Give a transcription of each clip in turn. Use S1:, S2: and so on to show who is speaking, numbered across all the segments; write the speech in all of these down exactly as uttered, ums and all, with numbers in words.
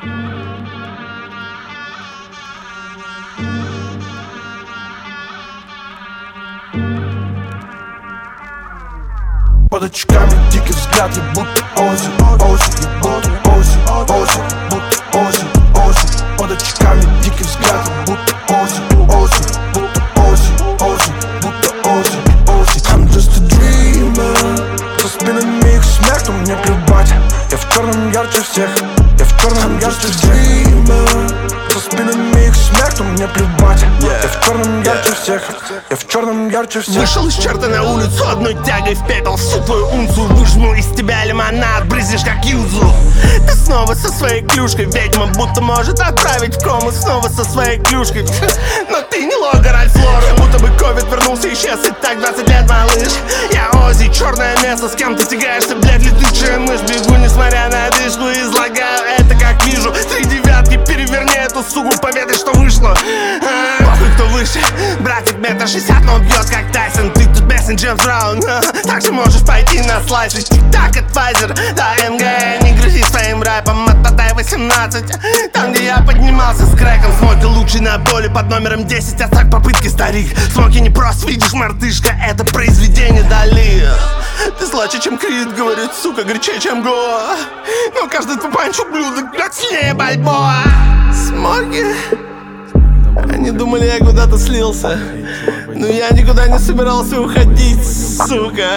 S1: Под очками дикий взгляд, я будто осень, осень, я будто осень, осень, будто осень, осень. Под очками дикий взгляд, я будто осень, осень, будто осень, осень, будто осень, осень. I'm just a dreamer. За спинами их смех, но мне плевать. Я в черном ярче всех, я в черном ярче dreamer. За спинами их смех, но мне плевать. Я в черном ярче всех, я в черном ярче всех.
S2: Вышел из черта на улицу, одной тягой в пепел всю твою унцию. Выжму из тебя лимонад, брызнешь как юзу. Ты снова со своей клюшкой, ведьма будто может отправить в кому. Снова со своей клюшкой. Но ты не Логан Альфлор, будто бы ковид вернулся, исчез. И так двадцать лет, малыш. Я Ози, черное место, с кем ты тягаешься, блядь, летучая мышь. Бегу, несмотря на одышку, излагаю это как вижу. Три девятки, переверни эту суку, поведай, что вышло. Похуй, кто выше, братик метр шестьдесят, но он бьет как Тайсон. Ты тут мессенджер Браун, также можешь пойти на слайсы. Тик-так, адвайзер, да, МГ. Не грузи своим рэпом, отмотай восемнадцать. Там, где я поднимался с крэком. Смоки лучший на поле под номером десять. Оставь попытки, старик. Смоки не просто, видишь, мартышка. Это произведение Дали. Ты злаче, чем Крид, говорит, сука, горячее, чем Гоа. Но каждый твой панч ублюдок, как сильнее Бальбоа. Смоки. Они думали, я куда-то слился, но я никуда не собирался уходить, сука.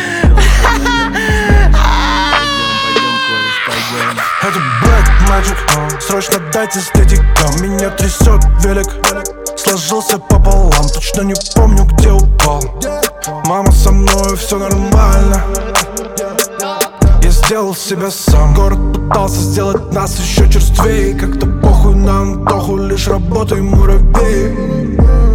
S1: Это Black Magic, срочно дайте стедика. Меня трясет велик, сложился пополам. Точно не помню, где упал. Мама со мной, все нормально. Я сделал себя сам. Город пытался сделать нас еще черствее. Как-то похуй на Антоху, лишь работай, муравей.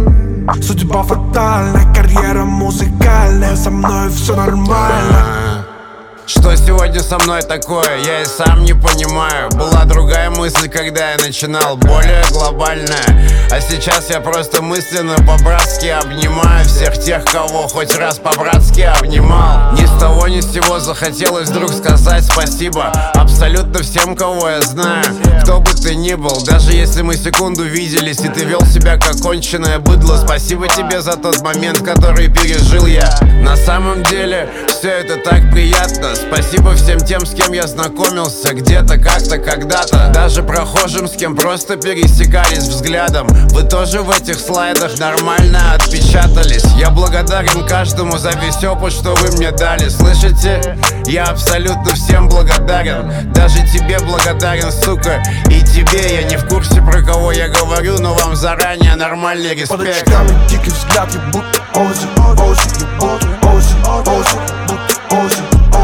S1: Судьба фатальная, карьера музыкальная. Со мной все нормально.
S3: Что сегодня со мной такое, я и сам не понимаю. Была другая мысль, когда я начинал, более глобальная. А сейчас я просто мысленно по-братски обнимаю всех тех, кого хоть раз по-братски обнимал. Ни с того ни с сего захотелось вдруг сказать спасибо абсолютно всем, кого я знаю. Кто бы ты ни был, даже если мы секунду виделись и ты вел себя как конченое быдло. Спасибо тебе за тот момент, который пережил я. На самом деле, все это так приятно. Спасибо всем тем, с кем я знакомился где-то, как-то, когда-то. Даже прохожим, с кем просто пересекались взглядом. Вы тоже в этих слайдах нормально отпечатались. Я благодарен каждому за весь опыт, что вы мне дали. Слышите? Я абсолютно всем благодарен. Даже тебе благодарен, сука. И тебе, я не в курсе, про кого я говорю, но вам заранее нормальный респект.
S1: Под очками дикий взгляд, я будто осень, осень, я будто осень, осень, будто осень.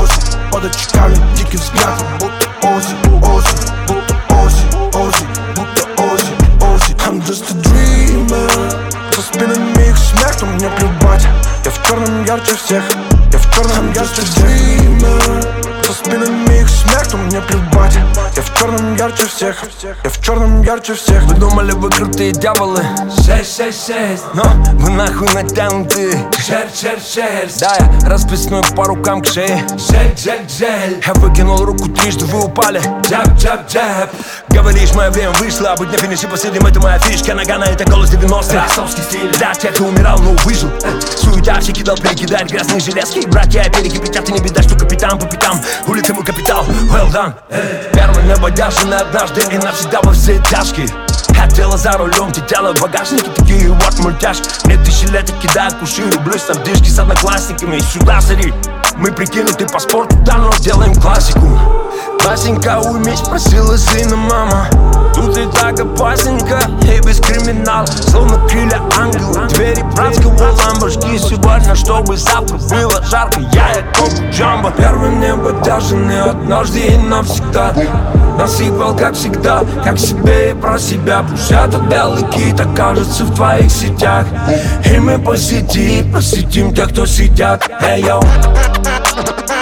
S1: Под очками дикий взгляд, будто осень, осень, будто осень, осень, будто осень, осень. I'm just a dreamer. За спинами их смех, но мне плевать. Я в черном ярче всех, я в черном ярче dreamer. За спинами их смех, но мне плевать. Я в черном ярче всех, я в черном ярче всех.
S4: Вы думали, вы крутые дьяволы? Шесть, шесть, шесть. Но вы нахуй натянуты. Шерсть, шерсть, шерсть. Да, я расписную по рукам к шее. Жель, жель, жель. Я выкинул руку трижды, вы упали. Джаб, джаб, джаб. Говоришь, мое время вышло, а быть на финише последним, это моя фишка. Нога на это голос девяностых. Расовский стиль. Да, тех, кто умирал, но выжил. Суета, все кидал, перекидать грязные железки. Братья перекипятят, и не беда, что капитан по пятам. Улица мой капитал, well done. Первый небодяжный однажды и навсегда во все тяжкие. Хотела за рулем, ты тело в багажнике, такие вот мультяшки. Мне тысячи лет и кидают куши, рублюсь на дышки с одноклассниками. Сюда зри, мы прикинуты по спорту, да, но делаем классику. Васенька, уймись, просила сына мама. Тут и так опасненько, и без криминала. Словно крылья ангела, двери братского ламборджини. Сегодня, чтобы завтра было жарко, я я коп джамбо. Первый небодяжный однажды и навсегда. Насыпал, как всегда, как себе и про себя. Пусть этот белый кит окажется в твоих сетях. И мы посетим, посетим тех, кто сидят. Эй, йоу.